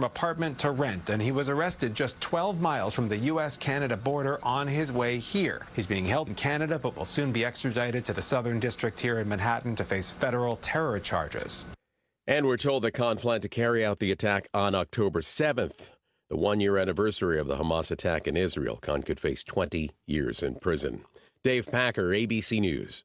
two-bedroom apartment to rent, and he was arrested just 12 miles from the U.S.-Canada border on his way here. He's being held in Canada, but will soon be extradited to the Southern District here in Manhattan to face federal terror charges. And we're told that Khan planned to carry out the attack on October 7th, the one-year anniversary of the Hamas attack in Israel. Khan could face 20 years in prison. Dave Packer, ABC News.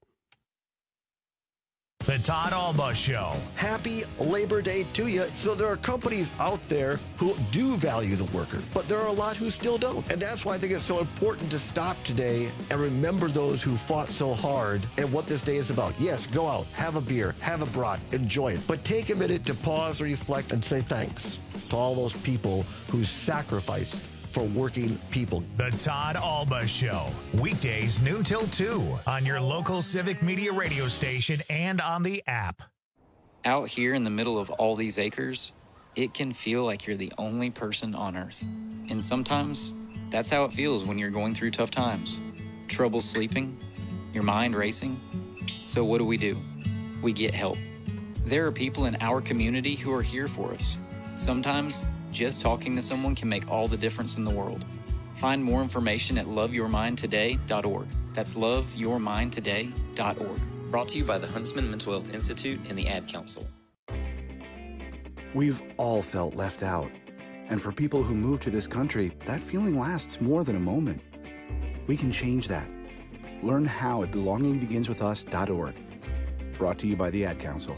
The Todd Alba Show. Happy Labor Day to you. So there are companies out there who do value the worker, but there are a lot who still don't. And that's why I think it's so important to stop today and remember those who fought so hard and what this day is about. Yes, go out, have a beer, have a brat, enjoy it. But take a minute to pause, reflect, and say thanks to all those people who sacrificed for working people. The Todd Alba Show. Weekdays noon till 2 on your local Civic Media radio station and on the app. Out here in the middle of all these acres, it can feel like you're the only person on Earth. And sometimes that's how it feels when you're going through tough times. Trouble sleeping, your mind racing. So what do? We get help. There are people in our community who are here for us. Sometimes just talking to someone can make all the difference in the world. Find more information at loveyourmindtoday.org. That's loveyourmindtoday.org. Brought to you by the Huntsman Mental Health Institute and the Ad Council. We've all felt left out. And for people who move to this country, that feeling lasts more than a moment. We can change that. Learn how at belongingbeginswithus.org. Brought to you by the Ad Council.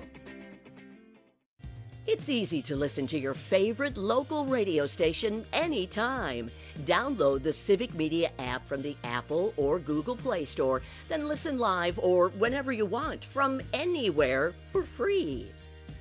It's easy to listen to your favorite local radio station anytime. Download the Civic Media app from the Apple or Google Play Store, then listen live or whenever you want from anywhere for free.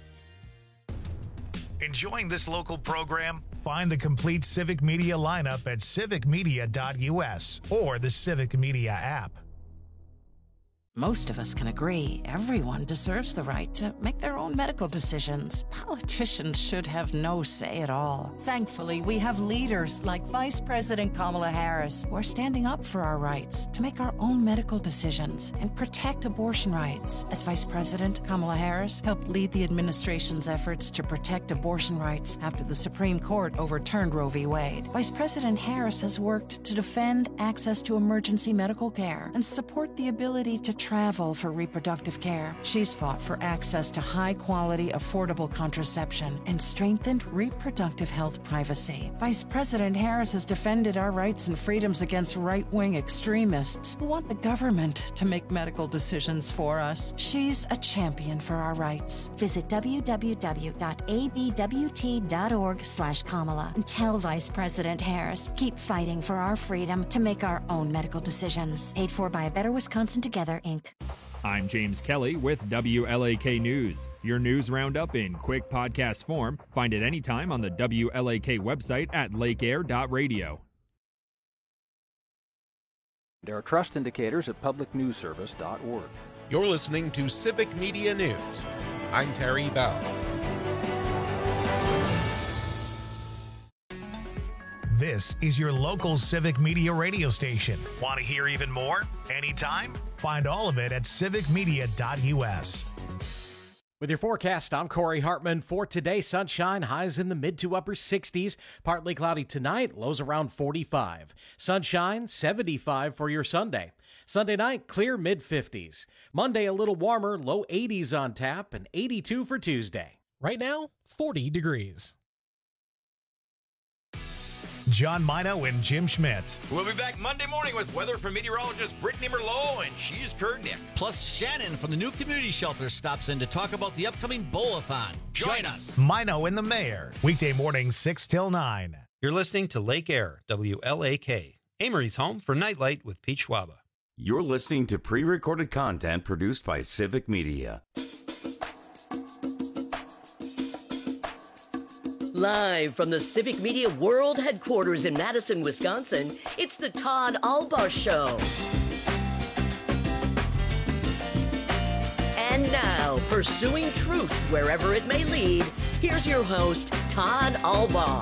Enjoying this local program? Find the complete Civic Media lineup at civicmedia.us or the Civic Media app. Most of us can agree everyone deserves the right to make their own medical decisions. Politicians should have no say at all. Thankfully, we have leaders like Vice President Kamala Harris who are standing up for our rights to make our own medical decisions and protect abortion rights. As Vice President, Kamala Harris helped lead the administration's efforts to protect abortion rights after the Supreme Court overturned Roe v. Wade. Vice President Harris has worked to defend access to emergency medical care and support the ability to travel for reproductive care. She's fought for access to high-quality, affordable contraception and strengthened reproductive health privacy. Vice President Harris has defended our rights and freedoms against right-wing extremists who want the government to make medical decisions for us. She's a champion for our rights. Visit www.abwt.org/Kamala and tell Vice President Harris, keep fighting for our freedom to make our own medical decisions. Paid for by Better Wisconsin Together, Inc. I'm James Kelly with WLAK News. Your news roundup in quick podcast form. Find it anytime on the WLAK website at lakeair.radio. There are trust indicators at publicnewsservice.org. You're listening to Civic Media News. I'm Terry Bell. This is your local Civic Media radio station. Want to hear even more? Anytime? Find all of it at civicmedia.us. With your forecast, I'm Corey Hartman. For today, sunshine, highs in the mid to upper 60s. Partly cloudy tonight, lows around 45. Sunshine, 75 for your Sunday. Sunday night, clear mid-50s. Monday, a little warmer, low 80s on tap, and 82 for Tuesday. Right now, 40 degrees. John Mino and Jim Schmidt. We'll be back Monday morning with weather from meteorologist Brittany Merlot, and she's Kurt Nick. Plus, Shannon from the new community shelter stops in to talk about the upcoming bowl-a-thon. Join us. Mino and the Mayor. Weekday mornings 6 till 9. You're listening to Lake Air, WLAK. Amory's home for Nightlight with Pete Schwaba. You're listening to pre-recorded content produced by Civic Media. Live from the Civic Media World Headquarters in Madison, Wisconsin, it's the Todd Alba Show. And now, pursuing truth wherever it may lead, here's your host, Todd Alba.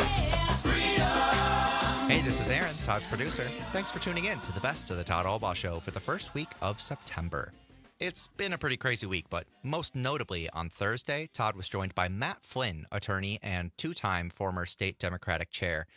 Hey, this is Aaron, Todd's producer. Thanks for tuning in to the best of the Todd Alba Show for the first week of September. It's been a pretty crazy week, but most notably on Thursday, Todd was joined by Matt Flynn, attorney and two-time former state Democratic chair,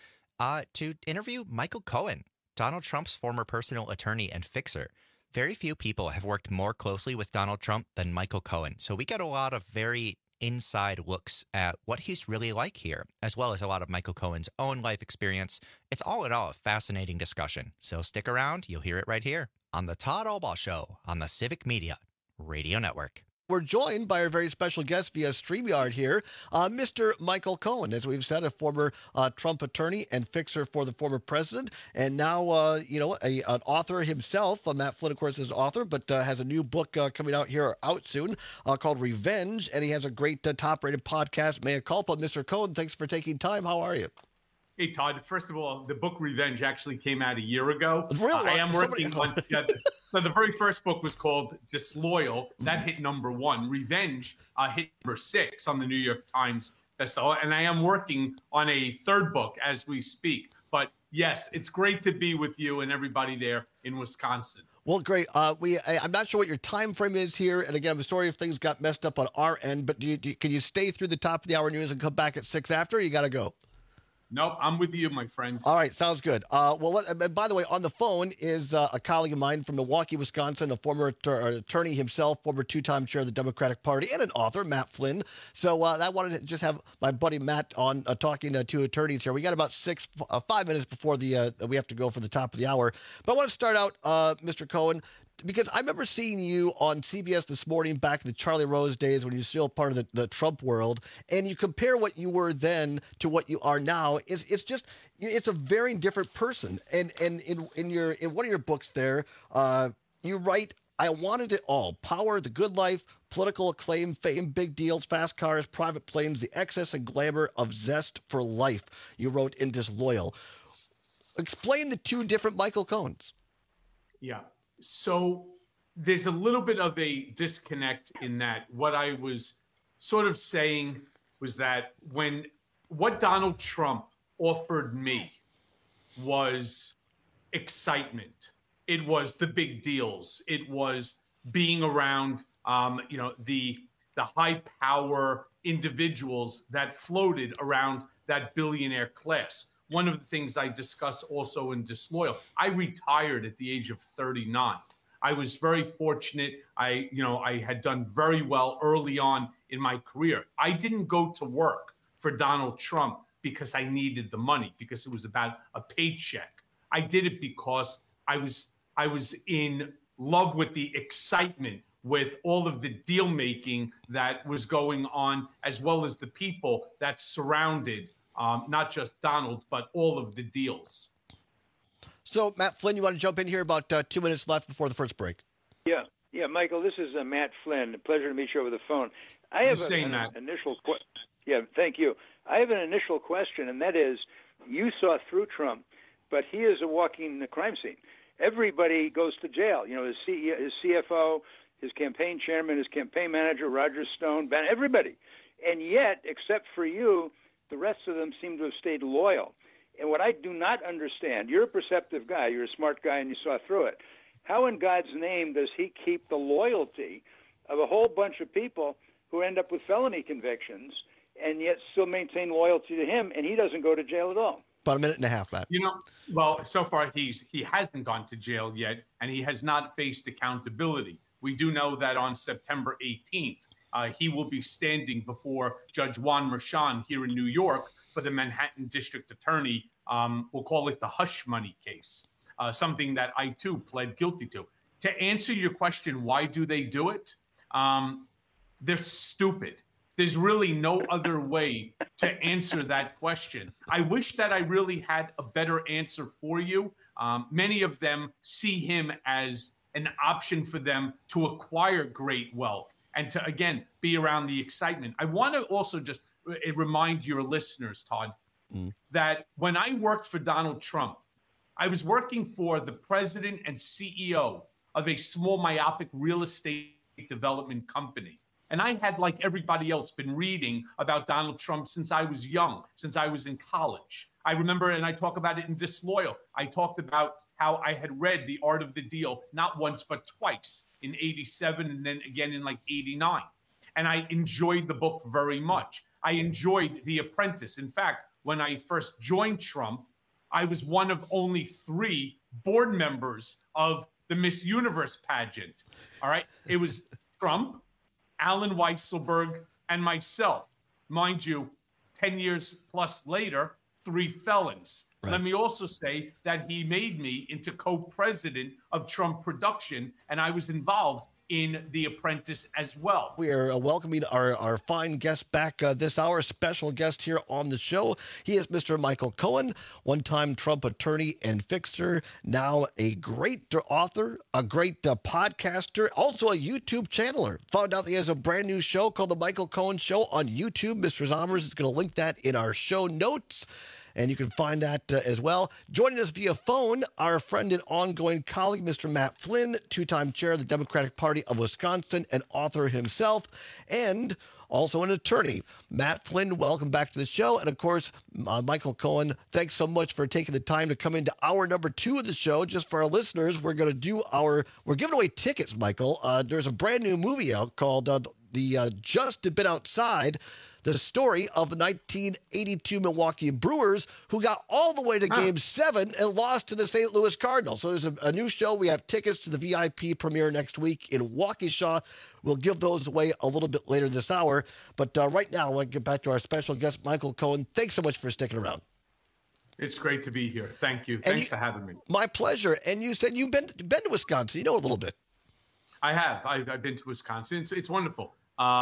to interview Michael Cohen, Donald Trump's former personal attorney and fixer. Very few people have worked more closely with Donald Trump than Michael Cohen, so we get a lot of very inside looks at what he's really like here, as well as a lot of Michael Cohen's own life experience. It's all in all a fascinating discussion, so stick around. You'll hear it right here on the Todd Albaugh Show on the Civic Media Radio Network. We're joined by our very special guest via StreamYard here, Mr. Michael Cohen, as we've said, a former Trump attorney and fixer for the former president, and now, an author himself. Matt Flynn, of course, is an author, but has a new book coming out soon called Revenge, and he has a great top-rated podcast, Mea Culpa. Mr. Cohen, thanks for taking time. How are you? Hey, Todd. First of all, the book Revenge actually came out a year ago. Really? I am working on. So the very first book was called Disloyal. That hit #1. Revenge hit #6 on the New York Times bestseller. And I am working on a third book as we speak. But yes, it's great to be with you and everybody there in Wisconsin. Well, great. I'm not sure what your time frame is here. And again, I'm sorry if things got messed up on our end. But can you stay through the top of the hour news and come back at 6 after? Or you got to go? Nope, I'm with you, my friend. All right, sounds good. And by the way, on the phone is a colleague of mine from Milwaukee, Wisconsin, a former attorney himself, former two-time chair of the Democratic Party, and an author, Matt Flynn. So I wanted to just have my buddy Matt on talking to two attorneys here. We got about 5 minutes before we have to go for the top of the hour. But I want to start out, Mr. Cohen, because I remember seeing you on CBS This Morning back in the Charlie Rose days when you're still part of the Trump world, and you compare what you were then to what you are now. It's a very different person. And in one of your books there, you write, "I wanted it all: power, the good life, political acclaim, fame, big deals, fast cars, private planes, the excess and glamour of zest for life." You wrote in Disloyal. Explain the two different Michael Cohens. Yeah. So there's a little bit of a disconnect in that. What I was sort of saying was that what Donald Trump offered me was excitement. It was the big deals. It was being around, the high power individuals that floated around that billionaire class. One of the things I discuss also in Disloyal, I retired at the age of 39. I was very fortunate. I had done very well early on in my career. I didn't go to work for Donald Trump because I needed the money, because it was about a paycheck. I did it because I was in love with the excitement, with all of the deal making that was going on, as well as the people that surrounded not just Donald, but all of the deals. So, Matt Flynn, you want to jump in here? About 2 minutes left before the first break. Yeah, Michael, this is Matt Flynn. A pleasure to meet you over the phone. I have an initial question. Yeah, thank you. I have an initial question, and that is, you saw through Trump, but he is a walking crime scene. Everybody goes to jail. His CEO, his CFO, his campaign chairman, his campaign manager, Roger Stone, everybody. And yet, except for you, the rest of them seem to have stayed loyal. And what I do not understand, you're a perceptive guy, you're a smart guy, and you saw through it. How in God's name does he keep the loyalty of a whole bunch of people who end up with felony convictions and yet still maintain loyalty to him, and he doesn't go to jail at all? About a minute and a half, Matt. Well, so far he hasn't gone to jail yet, and he has not faced accountability. We do know that on September 18th, he will be standing before Judge Juan Merchan here in New York for the Manhattan District Attorney. We'll call it the hush money case, something that I, too, pled guilty to. To answer your question, why do they do it? They're stupid. There's really no other way to answer that question. I wish that I really had a better answer for you. Many of them see him as an option for them to acquire great wealth and to, again, be around the excitement. I want to also just remind your listeners, Todd, that when I worked for Donald Trump, I was working for the president and CEO of a small myopic real estate development company. And I had, like everybody else, been reading about Donald Trump since I was young, since I was in college. I remember, and I talk about it in Disloyal, I talked about how I had read The Art of the Deal, not once, but twice, in 87 and then again in like 89. And I enjoyed the book very much. I enjoyed The Apprentice. In fact, when I first joined Trump, I was one of only 3 board members of the Miss Universe pageant. All right. It was Trump, Alan Weisselberg, and myself. Mind you, 10 years plus later, 3 felons. Right. Let me also say that he made me into co-president of Trump Production, and I was involved in The Apprentice as well. We are welcoming our fine guest back this hour, special guest here on the show. He is Mr. Michael Cohen, one-time Trump attorney and fixer, now a great author, a great podcaster, also a YouTube channeler. Found out that he has a brand new show called The Michael Cohen Show on YouTube. Mr. Zommers is going to link that in our show notes, and you can find that as well. Joining us via phone, our friend and ongoing colleague, Mr. Matt Flynn, 2-time chair of the Democratic Party of Wisconsin, an author himself, and also an attorney. Matt Flynn, welcome back to the show. And of course, Michael Cohen, thanks so much for taking the time to come into hour number 2 of the show. Just for our listeners, we're giving away tickets, Michael. There's a brand new movie out called the Just a Bit Outside, the story of the 1982 Milwaukee Brewers, who got all the way to Game 7 and lost to the St. Louis Cardinals. So there's a new show. We have tickets to the VIP premiere next week in Waukesha. We'll give those away a little bit later this hour. But right now, I want to get back to our special guest, Michael Cohen. Thanks so much for sticking around. It's great to be here. Thank you. Thanks for having me. My pleasure. And you said you've been to Wisconsin. You know a little bit. I have. I've been to Wisconsin. It's wonderful.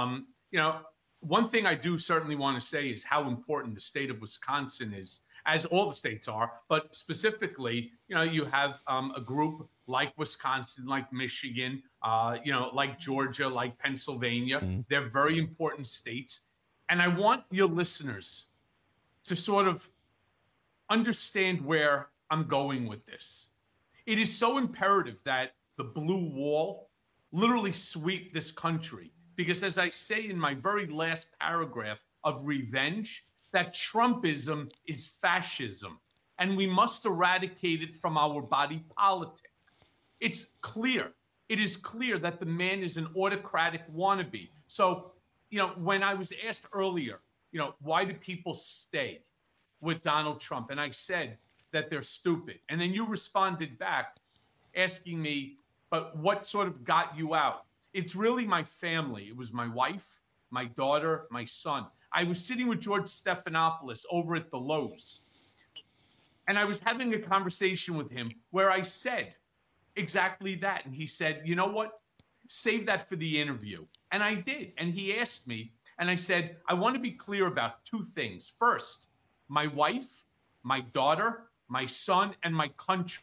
One thing I do certainly want to say is how important the state of Wisconsin is, as all the states are, but specifically, you have a group like Wisconsin, like Michigan, like Georgia, like Pennsylvania. Mm-hmm. They're very important states. And I want your listeners to sort of understand where I'm going with this. It is so imperative that the blue wall literally sweep this country. Because as I say in my very last paragraph of Revenge, that Trumpism is fascism, and we must eradicate it from our body politic. It's clear. It is clear that the man is an autocratic wannabe. So, when I was asked earlier, why do people stay with Donald Trump? And I said that they're stupid. And then you responded back asking me, but what sort of got you out? It's really my family. It was my wife, my daughter, my son. I was sitting with George Stephanopoulos over at the Lowe's, and I was having a conversation with him where I said exactly that. And he said, you know what? Save that for the interview. And I did. And he asked me, and I said, I want to be clear about 2 things. First, my wife, my daughter, my son, and my country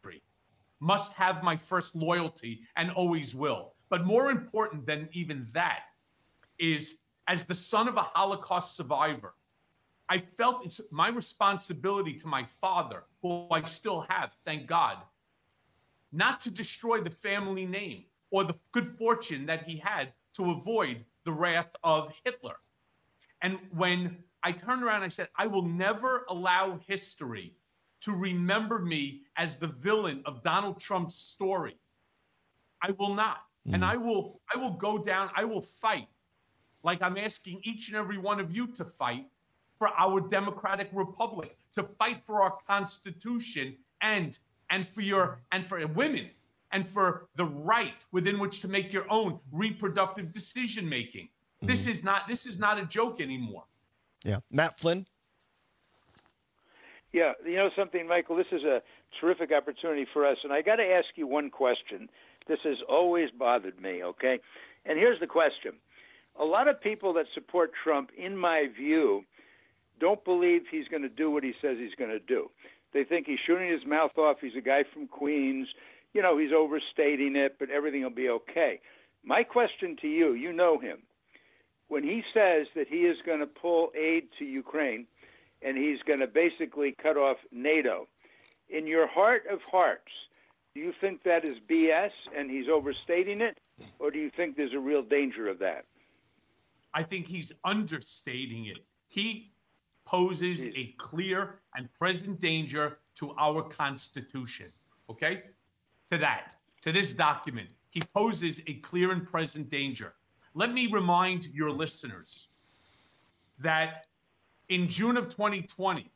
must have my first loyalty and always will. But more important than even that is, as the son of a Holocaust survivor, I felt it's my responsibility to my father, who I still have, thank God, not to destroy the family name or the good fortune that he had to avoid the wrath of Hitler. And when I turned around, I said, I will never allow history to remember me as the villain of Donald Trump's story. I will not. And I will go down, I will fight, like I'm asking each and every one of you to fight, for our democratic republic, to fight for our Constitution and for women, and for the right within which to make your own reproductive decision making. Mm-hmm. This is not a joke anymore. Yeah. Matt Flynn. Yeah, something, Michael, this is a terrific opportunity for us, and I got to ask you one question. This has always bothered me, okay? And here's the question. A lot of people that support Trump, in my view, don't believe he's going to do what he says he's going to do. They think he's shooting his mouth off. He's a guy from Queens. He's overstating it, but everything will be okay. My question to you, you know him. When he says that he is going to pull aid to Ukraine and he's going to basically cut off NATO, in your heart of hearts, do you think that is BS and he's overstating it, or do you think there's a real danger of that? I think he's understating it. He poses a clear and present danger to our Constitution, okay? To this document, he poses a clear and present danger. Let me remind your listeners that in June of 2020,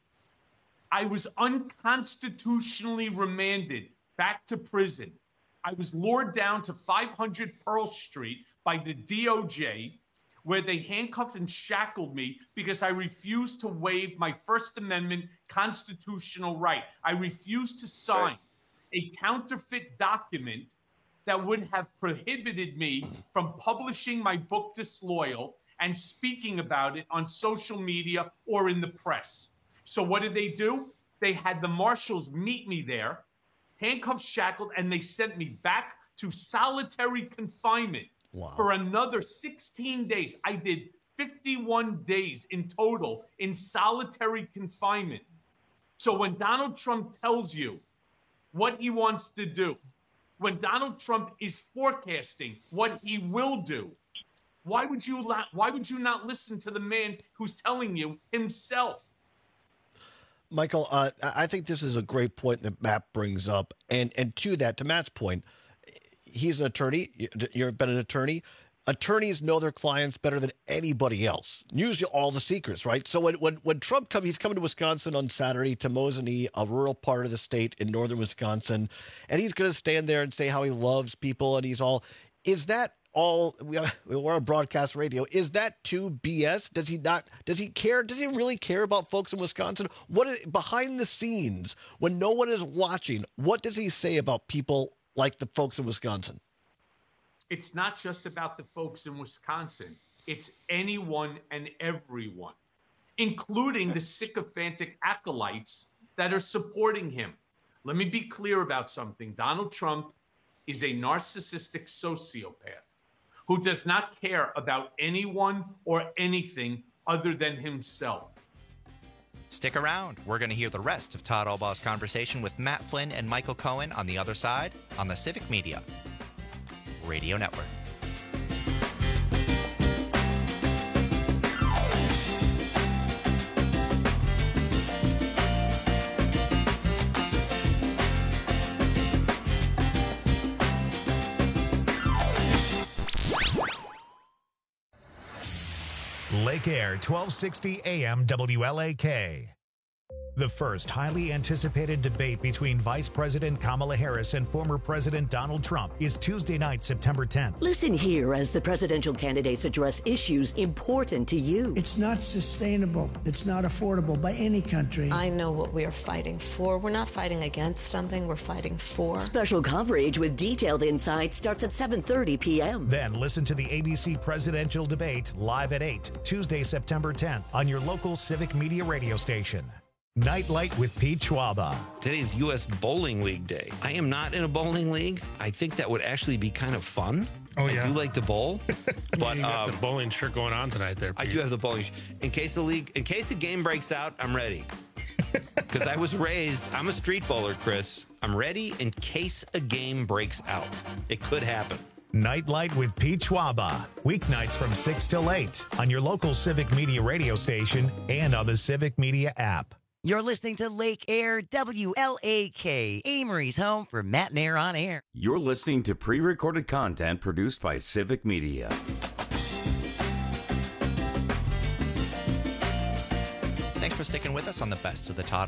I was unconstitutionally remanded back to prison. I was lured down to 500 Pearl Street by the DOJ, where they handcuffed and shackled me because I refused to waive my First Amendment constitutional right. I refused to sign a counterfeit document that would have prohibited me from publishing my book Disloyal and speaking about it on social media or in the press. So what did they do? They had the marshals meet me there, handcuffed, shackled, and they sent me back to solitary confinement for another 16 days. I did 51 days in total in solitary confinement. So when Donald Trump tells you what he wants to do, when Donald Trump is forecasting what he will do, why would you not listen to the man who's telling you himself? Michael, I think this is a great point that Matt brings up. And to that, to Matt's point, he's an attorney. You've been an attorney. Attorneys know their clients better than anybody else. Usually all the secrets, right? So when Trump comes, he's coming to Wisconsin on Saturday, to Mosinee, a rural part of the state in northern Wisconsin, and he's going to stand there and say how he loves people, and is that all, we're on broadcast radio, is that too BS? Does he care? Does he really care about folks in Wisconsin? Behind the scenes, when no one is watching, what does he say about people like the folks in Wisconsin? It's not just about the folks in Wisconsin. It's anyone and everyone, including the sycophantic acolytes that are supporting him. Let me be clear about something. Donald Trump is a narcissistic sociopath who does not care about anyone or anything other than himself. Stick around. We're going to hear the rest of Todd Albaugh's conversation with Matt Flynn and Michael Cohen on the other side on the Civic Media Radio Network. Lake Air, 1260 AM WLAK. The first highly anticipated debate between Vice President Kamala Harris and former President Donald Trump is Tuesday night, September 10th. Listen here as the presidential candidates address issues important to you. It's not sustainable. It's not affordable by any country. I know what we are fighting for. We're not fighting against something. We're fighting for. Special coverage with detailed insight starts at 7:30 p.m. Then listen to the ABC presidential debate live at 8, Tuesday, September 10th on your local Civic Media radio station. Nightlight with Pete Schwaba. Today's U.S. Bowling League Day. I am not in a bowling league. I think that would actually be kind of fun. Oh, yeah. I do like to bowl. But you got the bowling shirt going on tonight there, Pete. I do have the bowling shirt. In case the game breaks out, I'm ready. Because I was raised, I'm a street bowler, Chris. I'm ready in case a game breaks out. It could happen. Nightlight with Pete Schwaba. Weeknights from 6 till 8 on your local Civic Media radio station and on the Civic Media app. You're listening to Lake Air WLAK, Amory's home for Matt and Air on Air. You're listening to pre-recorded content produced by Civic Media. Thanks for sticking with us on the Best of the Todd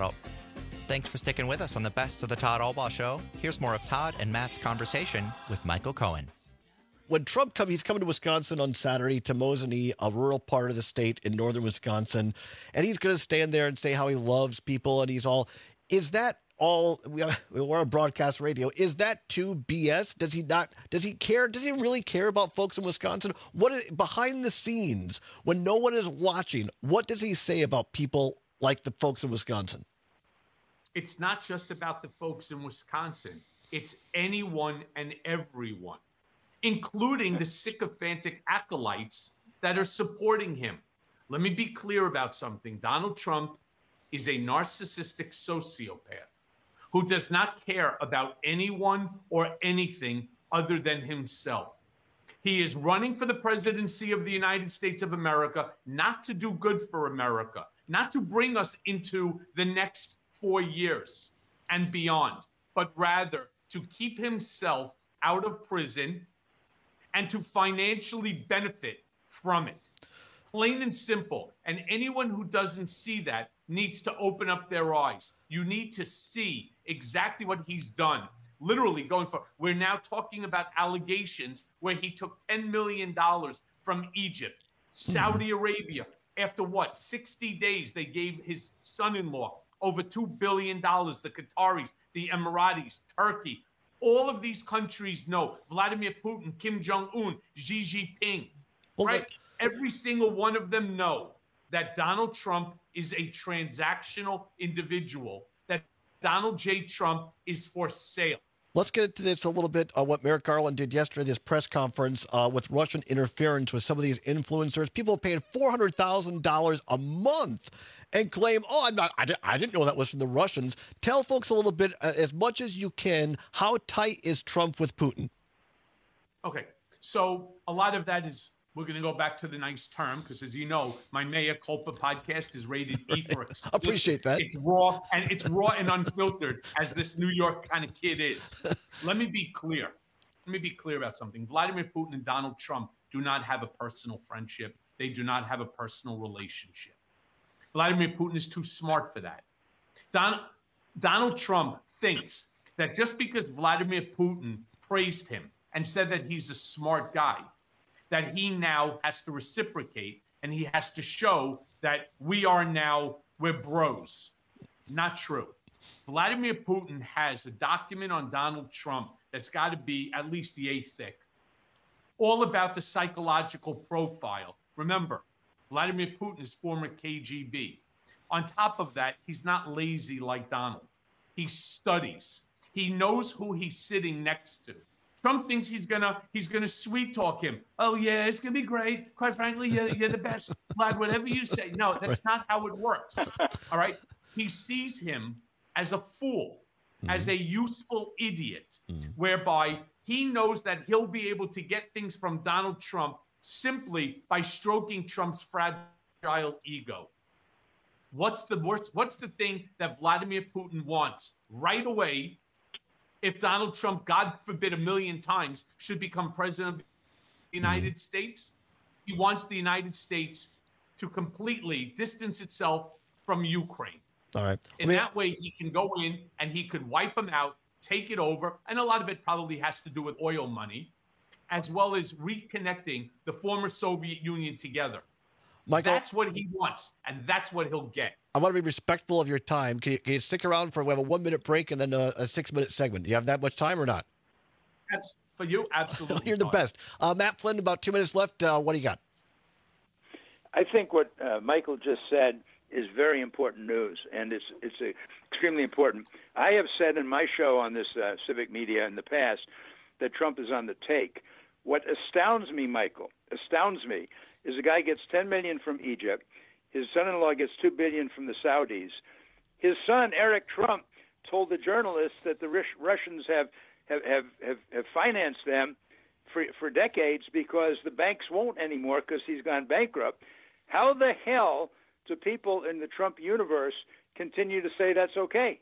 Albaugh Show. Here's more of Todd and Matt's conversation with Michael Cohen. When Trump comes, he's coming to Wisconsin on Saturday, to Mosinee, a rural part of the state in northern Wisconsin, and he's going to stand there and say how he loves people, and is that all, we're on broadcast radio, is that too BS? Does he care? Does he really care about folks in Wisconsin? Behind the scenes, when no one is watching, what does he say about people like the folks in Wisconsin? It's not just about the folks in Wisconsin. It's anyone and everyone, including the sycophantic acolytes that are supporting him. Let me be clear about something. Donald Trump is a narcissistic sociopath who does not care about anyone or anything other than himself. He is running for the presidency of the United States of America, not to do good for America, not to bring us into the next 4 years and beyond, but rather to keep himself out of prison and to financially benefit from it. Plain and simple. And anyone who doesn't see that needs to open up their eyes. You need to see exactly what he's done. Literally going for, we're now talking about allegations where he took $10 million from Egypt, Saudi Arabia. After what, 60 days, they gave his son-in-law over $2 billion, the Qataris, the Emiratis, Turkey. All of these countries know Vladimir Putin, Kim Jong-un, Xi Jinping, right? Every single one of them know that Donald Trump is a transactional individual, that Donald J. Trump is for sale. Let's get into this a little bit on what Merrick Garland did yesterday, this press conference with Russian interference with some of these influencers. People paying $400,000 a month and claim, I didn't know that was from the Russians. Tell folks a little bit, as much as you can, how tight is Trump with Putin? Okay, so a lot of that is, we're going to go back to the nice term, because as you know, my Mea Culpa podcast is rated E for explicit. Appreciate that. It's raw and unfiltered, as this New York kind of kid is. Let me be clear. Let me be clear about something. Vladimir Putin and Donald Trump do not have a personal friendship. They do not have a personal relationship. Vladimir Putin is too smart for that. Donald Trump thinks that just because Vladimir Putin praised him and said that he's a smart guy, that he now has to reciprocate and he has to show that we're bros. Not true. Vladimir Putin has a document on Donald Trump that's got to be at least yay thick, all about the psychological profile. Remember, Vladimir Putin is former KGB. On top of that, he's not lazy like Donald. He studies. He knows who he's sitting next to. Trump thinks he's gonna sweet talk him. Oh yeah, it's gonna be great. Quite frankly, you're the best, Vlad. Whatever you say. No, that's not how it works. All right. He sees him as a fool, as a useful idiot, whereby he knows that he'll be able to get things from Donald Trump simply by stroking Trump's fragile ego. What's the thing that Vladimir Putin wants right away? If Donald Trump, God forbid, 1,000,000 times should become president of the United States, he wants the United States to completely distance itself from Ukraine. All right. In that way, he can go in and he could wipe them out, take it over, and a lot of it probably has to do with oil money, as well as reconnecting the former Soviet Union together. Michael, that's what he wants, and that's what he'll get. I want to be respectful of your time. Can you stick around we have a 1-minute break and then a 6-minute segment? Do you have that much time or not? That's for you, absolutely. You're the best. Matt Flynn, about 2 minutes left. What do you got? I think what Michael just said is very important news, and it's extremely important. I have said in my show on this civic media in the past that Trump is on the take. What astounds me, Michael, is a guy gets $10 million from Egypt. His son-in-law gets $2 billion from the Saudis. His son, Eric Trump, told the journalists that the Russians have financed them for decades because the banks won't anymore because he's gone bankrupt. How the hell do people in the Trump universe continue to say that's okay?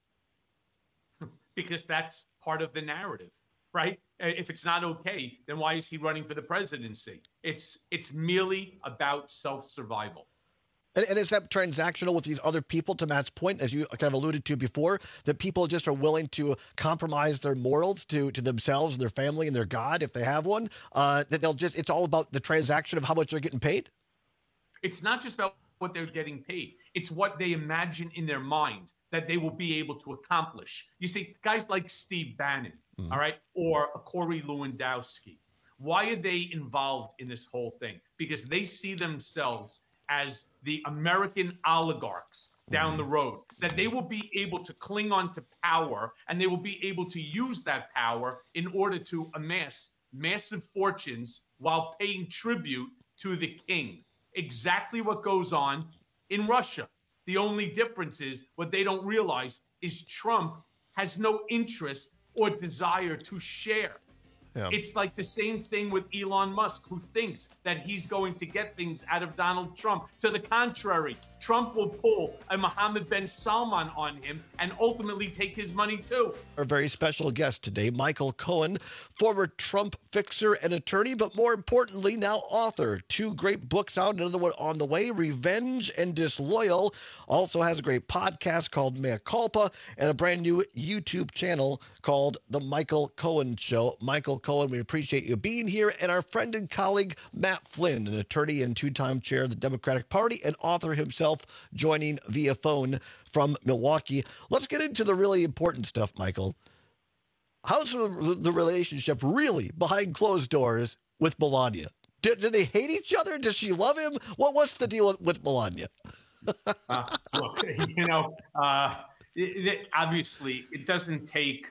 Because that's part of the narrative, right? If it's not okay, then why is he running for the presidency? It's merely about self-survival. And is that transactional with these other people, to Matt's point, as you kind of alluded to before, that people just are willing to compromise their morals to themselves and their family and their God, if they have one, that it's all about the transaction of how much they're getting paid? It's not just about what they're getting paid. It's what they imagine in their mind that they will be able to accomplish. You see, guys like Steve Bannon, all right, or Corey Lewandowski, why are they involved in this whole thing? Because they see themselves as the American oligarchs down the road, that they will be able to cling on to power and they will be able to use that power in order to amass massive fortunes while paying tribute to the king. Exactly what goes on in Russia. The only difference is what they don't realize is Trump has no interest or desire to share Yeah. It's like the same thing with Elon Musk, who thinks that he's going to get things out of Donald Trump. To the contrary, Trump will pull a Mohammed bin Salman on him and ultimately take his money too. Our very special guest today, Michael Cohen, former Trump fixer and attorney, but more importantly, now author. 2 great books out, another one on the way, Revenge and Disloyal. Also has a great podcast called Mea Culpa and a brand new YouTube channel called The Michael Cohen Show. Michael Cohen, we appreciate you being here. And our friend and colleague, Matt Flynn, an attorney and 2-time chair of the Democratic Party and author himself, joining via phone from Milwaukee. Let's get into the really important stuff, Michael. How's the relationship really behind closed doors with Melania? Do they hate each other? Does she love him? What's the deal with Melania? Look, obviously, it doesn't take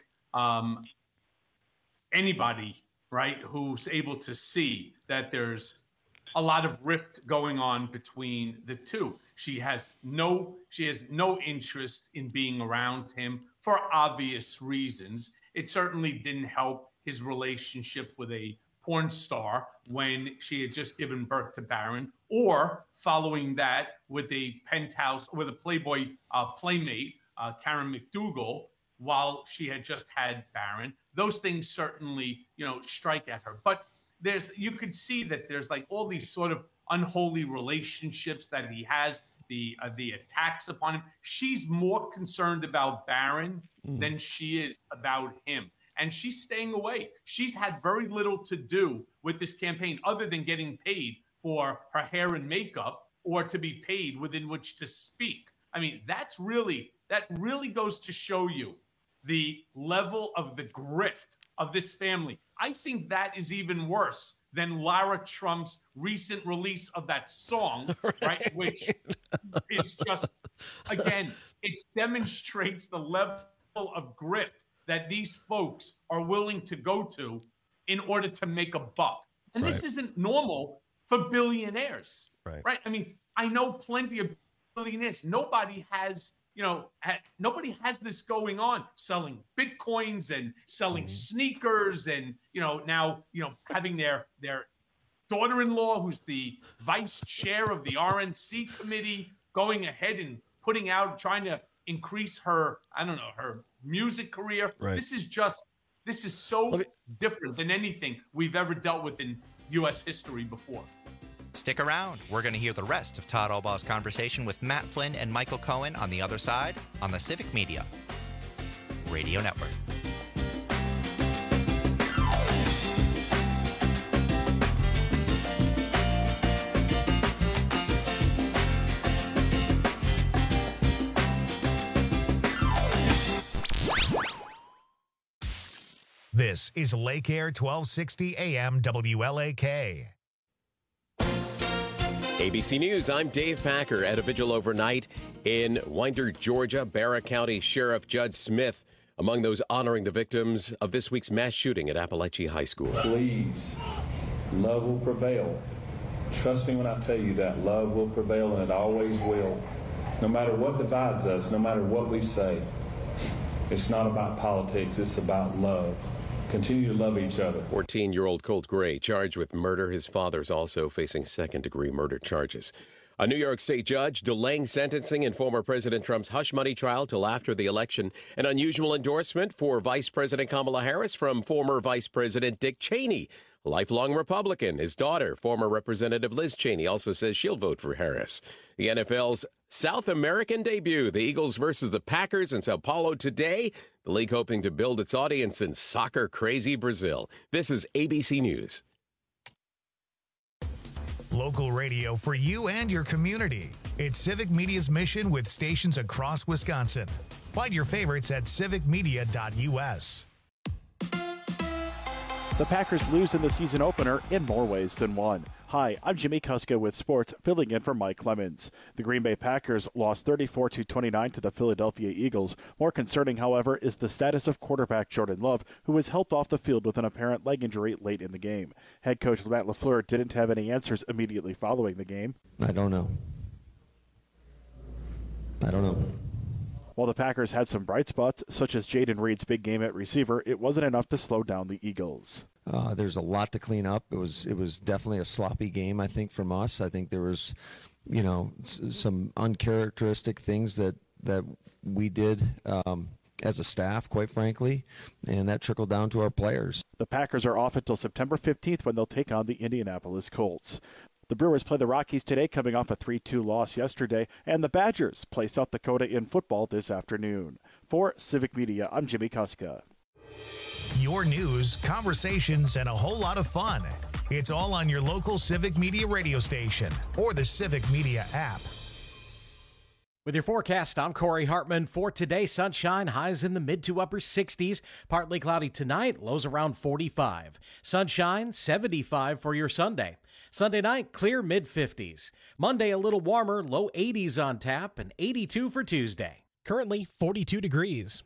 anybody, right, who's able to see that there's a lot of rift going on between the two. She has no interest in being around him for obvious reasons. It certainly didn't help his relationship with a porn star when she had just given birth to Barron, or following that with a Playboy playmate, Karen McDougal, while she had just had Barron. Those things certainly, strike at her. But you could see that there's like all these sort of unholy relationships that he has, the attacks upon him. She's more concerned about Barron than she is about him. And she's staying away. She's had very little to do with this campaign other than getting paid for her hair and makeup or to be paid within which to speak. I mean, that really goes to show you the level of the grift of this family. I think that is even worse than Lara Trump's recent release of that song, right? Which is just, again, it demonstrates the level of grift that these folks are willing to go to in order to make a buck. And this isn't normal for billionaires, right? I mean, I know plenty of billionaires. Nobody has this going on, selling Bitcoins and selling sneakers and, now, having their daughter-in-law, who's the vice chair of the RNC committee, going ahead and trying to increase her music career. Right. This is so different than anything we've ever dealt with in U.S. history before. Stick around. We're going to hear the rest of Todd Albaugh's conversation with Matt Flynn and Michael Cohen on the other side on the Civic Media Radio Network. This is Lake Air 1260 AM WLAK. ABC News, I'm Dave Packer. At a vigil overnight in Winder, Georgia, Barra County Sheriff Judd Smith among those honoring the victims of this week's mass shooting at Appalachian High School. Please, love will prevail. Trust me when I tell you that love will prevail, and it always will. No matter what divides us, no matter what we say, it's not about politics, it's about love. Continue to love each other. 14-year-old Colt Gray charged with murder. His father's also facing second-degree murder charges. A New York State judge delaying sentencing in former President Trump's hush money trial till after the election. An unusual endorsement for Vice President Kamala Harris from former Vice President Dick Cheney. A lifelong Republican. His daughter, former Representative Liz Cheney, also says she'll vote for Harris. The NFL's South American debut. The Eagles versus the Packers in Sao Paulo today. The league hoping to build its audience in soccer-crazy Brazil. This is ABC News. Local radio for you and your community. It's Civic Media's mission with stations across Wisconsin. Find your favorites at civicmedia.us. The Packers lose in the season opener in more ways than one. Hi, I'm Jimmy Kuska with sports, filling in for Mike Clemens. The Green Bay Packers lost 34-29 to the Philadelphia Eagles. More concerning, however, is the status of quarterback Jordan Love, who was helped off the field with an apparent leg injury late in the game. Head coach Matt LaFleur didn't have any answers immediately following the game. I don't know. While the Packers had some bright spots, such as Jaden Reed's big game at receiver, it wasn't enough to slow down the Eagles. There's a lot to clean up. It was definitely a sloppy game, I think, from us. I think there was, some uncharacteristic things that we did as a staff, quite frankly, and that trickled down to our players. The Packers are off until September 15th when they'll take on the Indianapolis Colts. The Brewers play the Rockies today, coming off a 3-2 loss yesterday, and the Badgers play South Dakota in football this afternoon. For Civic Media, I'm Jimmy Kuska. Your news, conversations, and a whole lot of fun. It's all on your local Civic Media radio station or the Civic Media app. With your forecast, I'm Corey Hartman. For today, sunshine, highs in the mid to upper 60s. Partly cloudy tonight, lows around 45. Sunshine, 75 for your Sunday. Sunday night, clear mid-50s. Monday, a little warmer, low 80s on tap, and 82 for Tuesday. Currently 42 degrees.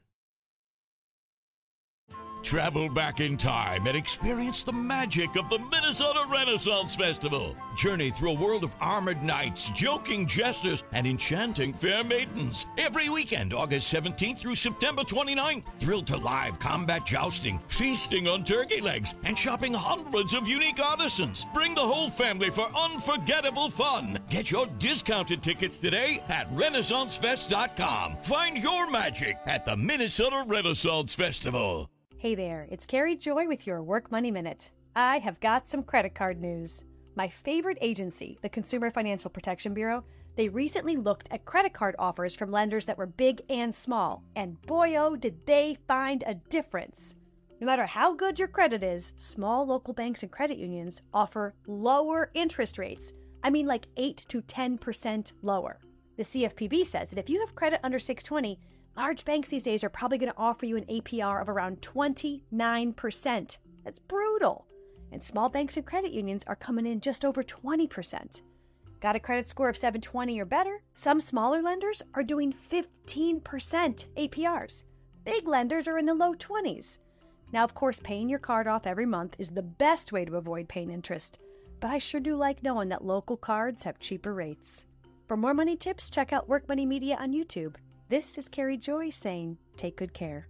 Travel back in time and experience the magic of the Minnesota Renaissance Festival. Journey through a world of armored knights, joking jesters, and enchanting fair maidens. Every weekend, August 17th through September 29th. Thrilled to live combat jousting, feasting on turkey legs, and shopping hundreds of unique artisans. Bring the whole family for unforgettable fun. Get your discounted tickets today at RenaissanceFest.com. Find your magic at the Minnesota Renaissance Festival. Hey there, it's Carrie Joy with your Work Money Minute. I have got some credit card news. My favorite agency, the Consumer Financial Protection Bureau, they recently looked at credit card offers from lenders that were big and small, and boy oh did they find a difference. No matter how good your credit is, small local banks and credit unions offer lower interest rates. I mean like 8 to 10% lower. The CFPB says that if you have credit under 620, large banks these days are probably going to offer you an APR of around 29%. That's brutal. And small banks and credit unions are coming in just over 20%. Got a credit score of 720 or better? Some smaller lenders are doing 15% APRs. Big lenders are in the low 20s. Now, of course, paying your card off every month is the best way to avoid paying interest. But I sure do like knowing that local cards have cheaper rates. For more money tips, check out Work Money Media on YouTube. This is Carrie Joy saying, take good care.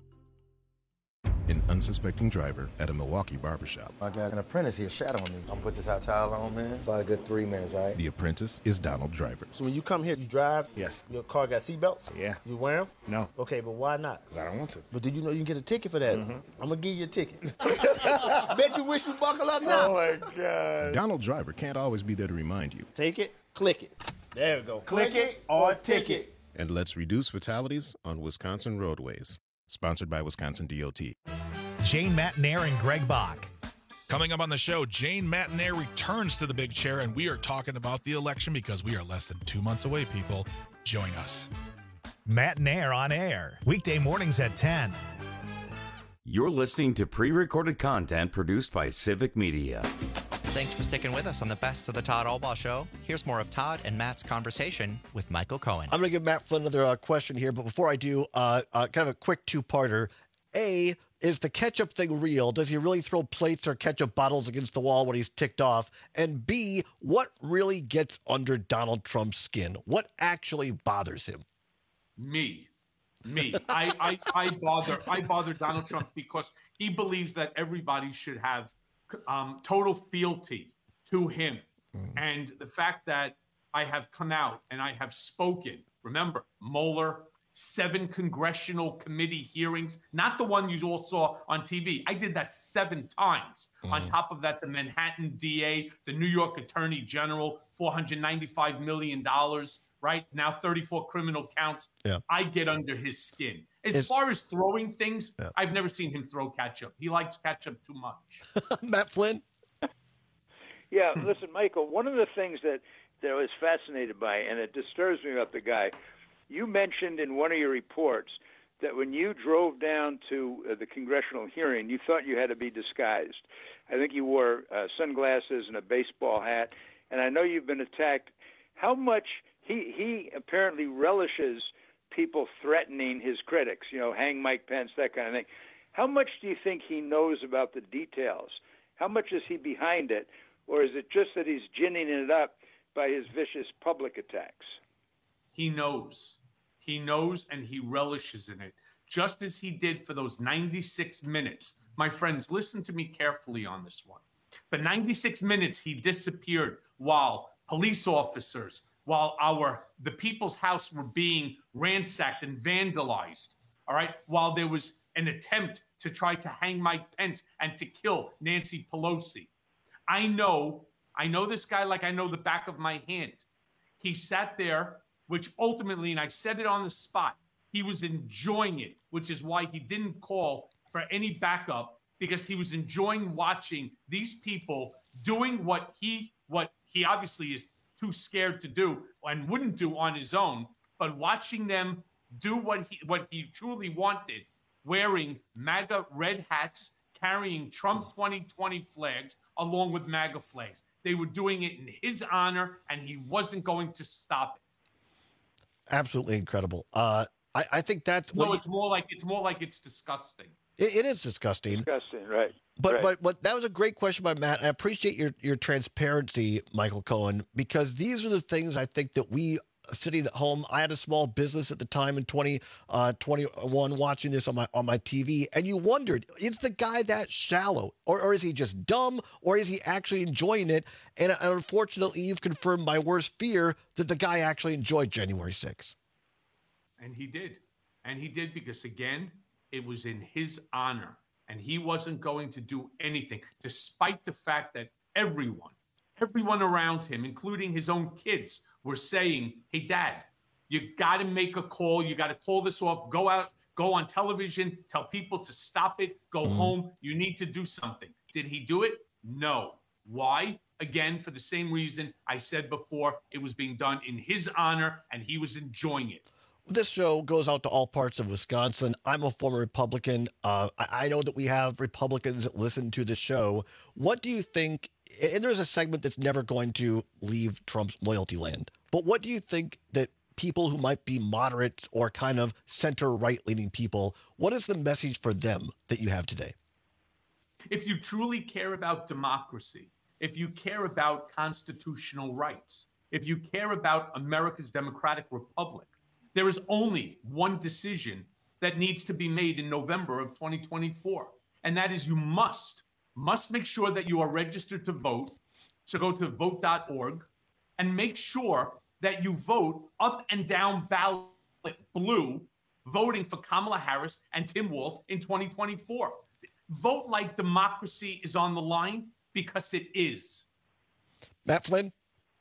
An unsuspecting driver at a Milwaukee barbershop. I got an apprentice here shadowing me. I'm gonna put this hot towel on, man. About a good 3 minutes, all right? The apprentice is Donald Driver. So when you come here, you drive? Yes. Your car got seatbelts? Yeah. You wear them? No. Okay, but why not? I don't want to. But do you know you can get a ticket for that? Mm-hmm. I'm gonna give you a ticket. Bet you wish you buckle up now. Oh my God. Donald Driver can't always be there to remind you. Take it, click it. There we go. Click it or ticket. And let's reduce fatalities on Wisconsin roadways. Sponsored by Wisconsin DOT. Jane Matenaer and Greg Bach. Coming up on the show, Jane Matenaer returns to the big chair, and we are talking about the election because we are less than 2 months away, people. Join us. Matenaer on air, weekday mornings at 10. You're listening to pre-recorded content produced by Civic Media. Thanks for sticking with us on the Best of the Todd Albaugh Show. Here's more of Todd and Matt's conversation with Michael Cohen. I'm going to give Matt Flynn another question here, but before I do, kind of a quick two-parter. A, is the ketchup thing real? Does he really throw plates or ketchup bottles against the wall when he's ticked off? And B, what really gets under Donald Trump's skin? What actually bothers him? Me. I bother Donald Trump because he believes that everybody should have total fealty to him. And the fact that I have come out and I have spoken, remember, Mueller, 7 congressional committee hearings, not the one you all saw on TV. I did that 7 times. On top of that, the Manhattan DA, the New York Attorney General, $495 million, right? Now 34 criminal counts. Yeah. I get under his skin. As far as throwing things, I've never seen him throw ketchup. He likes ketchup too much. Matt Flynn? Yeah, listen, Michael, one of the things that I was fascinated by, and it disturbs me about the guy, you mentioned in one of your reports that when you drove down to the congressional hearing, you thought you had to be disguised. I think you wore sunglasses and a baseball hat, and I know you've been attacked. How much he apparently relishes people threatening his critics, hang Mike Pence, that kind of thing. How much do you think he knows about the details? How much is he behind it? Or is it just that he's ginning it up by his vicious public attacks? He knows. He knows and he relishes in it. just as he did for those 96 minutes. My friends, listen to me carefully on this one. For 96 minutes, he disappeared while police officers, while the people's house were being ransacked and vandalized, all right, while there was an attempt to try to hang Mike Pence and to kill Nancy Pelosi. I know this guy like I know the back of my hand. He sat there, which ultimately, and I said it on the spot, he was enjoying it, which is why he didn't call for any backup, because he was enjoying watching these people doing what he obviously is too scared to do and wouldn't do on his own, but watching them do what he truly wanted, wearing MAGA red hats, carrying Trump 2020 flags along with MAGA flags. They were doing it in his honor, and he wasn't going to stop it. Absolutely incredible. I think that's it's more like it's disgusting. It is disgusting. Disgusting, right? But that was a great question by Matt. I appreciate your transparency, Michael Cohen, because these are the things I think that we sitting at home. I had a small business at the time in 2021 watching this on my TV, and you wondered, is the guy that shallow, or is he just dumb, or is he actually enjoying it? And unfortunately, you've confirmed my worst fear that the guy actually enjoyed January 6th. And he did. And he did because, again, it was in his honor. And he wasn't going to do anything, despite the fact that everyone around him, including his own kids, were saying, hey, Dad, you got to make a call. You got to call this off. Go out, go on television, tell people to stop it, go home. You need to do something. Did he do it? No. Why? Again, for the same reason I said before, it was being done in his honor, and he was enjoying it. This show goes out to all parts of Wisconsin. I'm a former Republican. I know that we have Republicans that listen to the show. What do you think? And there's a segment that's never going to leave Trump's loyalty land. But what do you think that people who might be moderates or kind of center right-leaning people, what is the message for them that you have today? If you truly care about democracy, if you care about constitutional rights, if you care about America's democratic republic, there is only one decision that needs to be made in November of 2024. And that is you must make sure that you are registered to vote. So go to vote.org and make sure that you vote up and down ballot blue, voting for Kamala Harris and Tim Walz in 2024. Vote like democracy is on the line, because it is. Matt Flynn?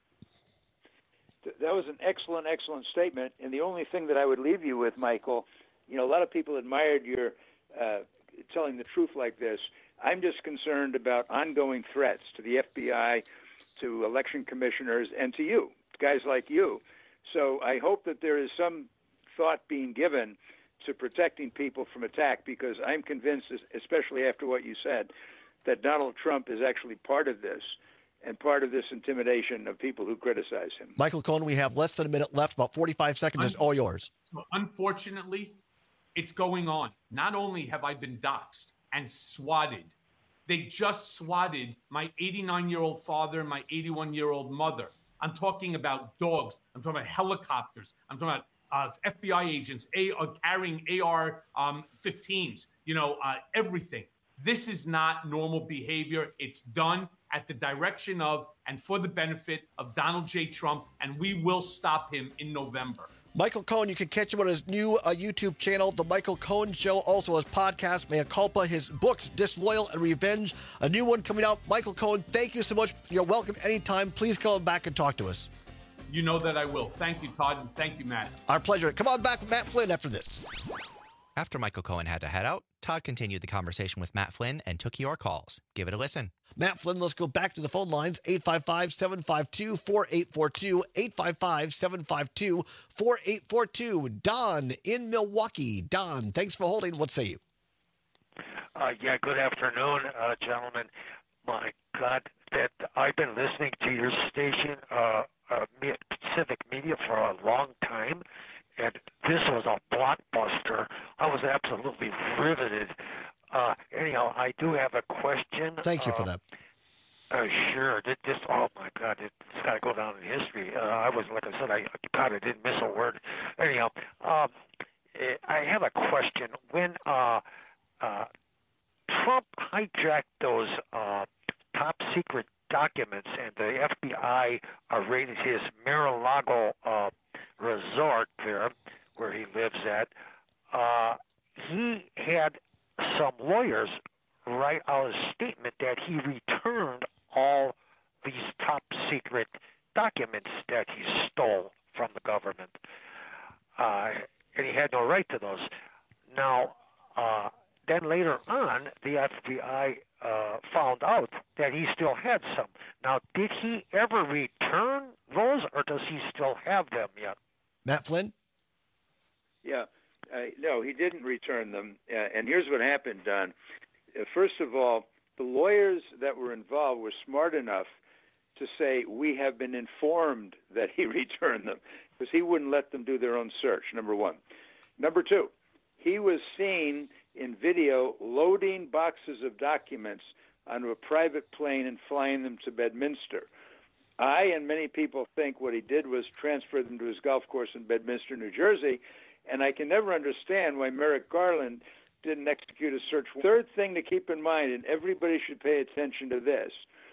That was an excellent statement. And the only thing that I would leave you with, Michael, a lot of people admired your telling the truth like this. I'm just concerned about ongoing threats to the FBI, to election commissioners, and to you, guys like you. So I hope that there is some thought being given to protecting people from attack, because I'm convinced, especially after what you said, that Donald Trump is actually part of this, and part of this intimidation of people who criticize him. Michael Cohen, we have less than a minute left, about 45 seconds. It's all yours. Unfortunately, it's going on. Not only have I been doxxed and swatted, they just swatted my 89-year-old father and my 81-year-old mother. I'm talking about dogs. I'm talking about helicopters. I'm talking about FBI agents carrying AR-15s, everything. This is not normal behavior. It's done at the direction of and for the benefit of Donald J. Trump, and we will stop him in November. Michael Cohen, you can catch him on his new YouTube channel, The Michael Cohen Show, also his podcast, Mea Culpa, his books, Disloyal and Revenge, a new one coming out. Michael Cohen, thank you so much. You're welcome anytime. Please come back and talk to us. You know that I will. Thank you, Todd, and thank you, Matt. Our pleasure. Come on back with Matt Flynn after this. After Michael Cohen had to head out, Todd continued the conversation with Matt Flynn and took your calls. Give it a listen. Matt Flynn, let's go back to the phone lines, 855-752-4842, 855-752-4842. Don in Milwaukee. Don, thanks for holding. What say you? Good afternoon, gentlemen. My God, that I've been listening to your station, Civic Media, for a long time, and this was a blockbuster. I was absolutely riveted. Anyhow, I do have a question. Thank you for that. Sure. Oh, my God, it's got to go down in history. I was, like I said, I didn't miss a word. Anyhow, I have a question. When Trump hijacked those top secret documents and the FBI raided his Mar-a-Lago resort there, where he lives at, he had some lawyers write out a statement that he returned all these top secret documents that he stole from the government. And he had no right to those. Now, then later on, the FBI found out that he still had some. Now, did he ever return those, or does he still have them yet? Matt Flynn? Yeah. No, he didn't return them. And here's what happened, Don. First of all, the lawyers that were involved were smart enough to say, we have been informed that he returned them, because he wouldn't let them do their own search, number one. Number two, he was seen in video loading boxes of documents onto a private plane and flying them to Bedminster. I and many people think what he did was transfer them to his golf course in Bedminster, New Jersey, and I can never understand why Merrick Garland didn't execute a search warrant. Third thing to keep in mind, and everybody should pay attention to this,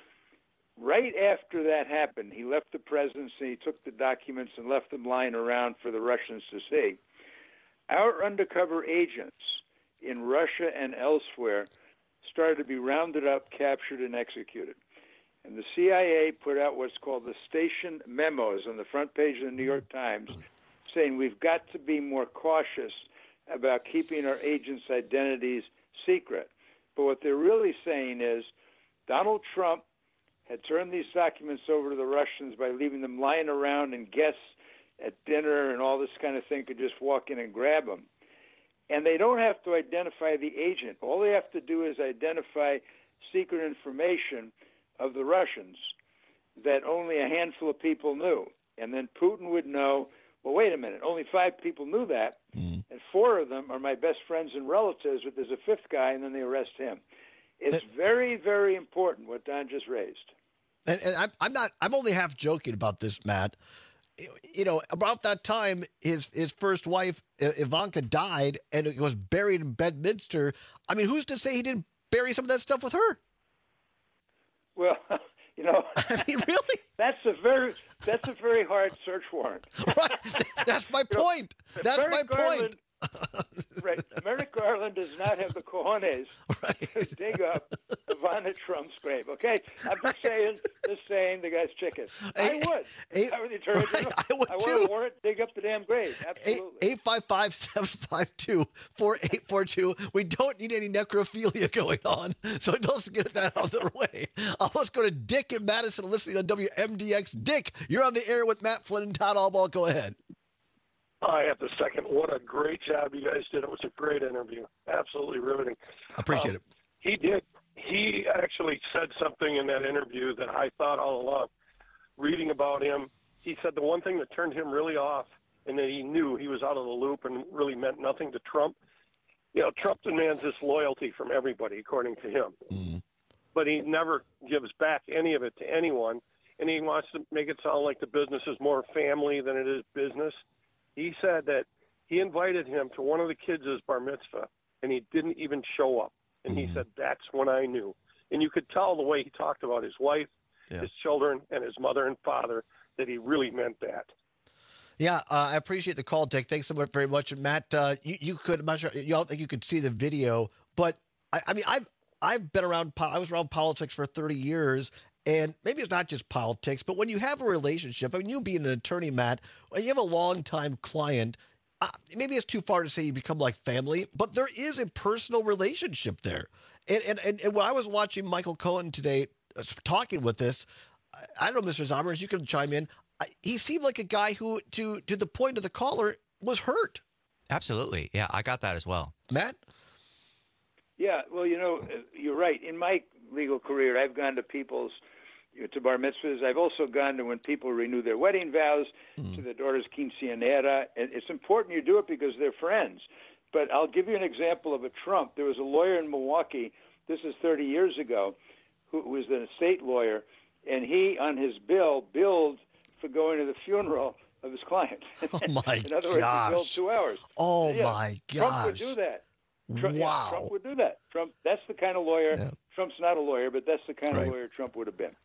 right after that happened, he left the presidency, he took the documents and left them lying around for the Russians to see. Our undercover agents in Russia and elsewhere started to be rounded up, captured, and executed. And the CIA put out what's called the station memos on the front page of the New York Times, saying we've got to be more cautious about keeping our agents' identities secret. But what they're really saying is Donald Trump had turned these documents over to the Russians by leaving them lying around, and guests at dinner and all this kind of thing could just walk in and grab them. And they don't have to identify the agent. All they have to do is identify secret information of the Russians that only a handful of people knew. And then Putin would know, well, wait a minute, only 5 people knew that, and 4 of them are my best friends and relatives, but there's a 5th guy, and then they arrest him. It's very, very important what Don just raised. And I'm only half joking about this, Matt. You know, about that time, his first wife, Ivanka, died, and it was buried in Bedminster. I mean, who's to say he didn't bury some of that stuff with her? Well, you know, I mean, really? That's a very hard search warrant. Right. That's my point. That's my point. Right. Merrick Garland does not have the cojones to dig up Ivana Trump's grave. Okay, I'm just saying the guy's chicken. I would. I would return it. I would too. I want a warrant to dig up the damn grave. Absolutely. 855-752-4842. We don't need any necrophilia going on, so let's get that out of the way. Let's go to Dick in Madison, listening on WMDX. Dick, you're on the air with Matt Flynn and Todd Albaugh. Go ahead. I have to second. What a great job you guys did. It was a great interview. Absolutely riveting. Appreciate it. He did. He actually said something in that interview that I thought all along. Reading about him, he said the one thing that turned him really off and that he knew he was out of the loop and really meant nothing to Trump. You know, Trump demands this loyalty from everybody, according to him. Mm-hmm. But he never gives back any of it to anyone, and he wants to make it sound like the business is more family than it is business. He said that he invited him to one of the kids' bar mitzvah, and he didn't even show up. And he said, that's when I knew. And you could tell the way he talked about his wife, his children, and his mother and father, that he really meant that. Yeah, I appreciate the call, Dick. Thanks so much, very much. And Matt, you could, I'm not sure, you don't think you could see the video, but I mean, I've been around, I was around politics for 30 years. And maybe it's not just politics, but when you have a relationship, I mean, you being an attorney, Matt, when you have a longtime client, maybe it's too far to say you become like family, but there is a personal relationship there. And when I was watching Michael Cohen today talking with this, I don't know, Mr. Zommers, you can chime in. He seemed like a guy who, to the point of the caller, was hurt. Absolutely. Yeah, I got that as well. Matt? Yeah, well, you know, you're right. In my legal career, I've gone to to bar mitzvahs. I've also gone to when people renew their wedding vows, to their daughter's quinceañera. And it's important you do it because they're friends. But I'll give you an example of a Trump. There was a lawyer in Milwaukee, this is 30 years ago, who was an estate lawyer, and he, on his bill, billed for going to the funeral of his client. Oh, my In other words, he billed gosh. 2 hours. Oh, Yeah, my Trump would gosh. do that. Wow. Trump would do that. That's the kind of lawyer. Yeah. Trump's not a lawyer, but that's the kind Right. of lawyer Trump would have been.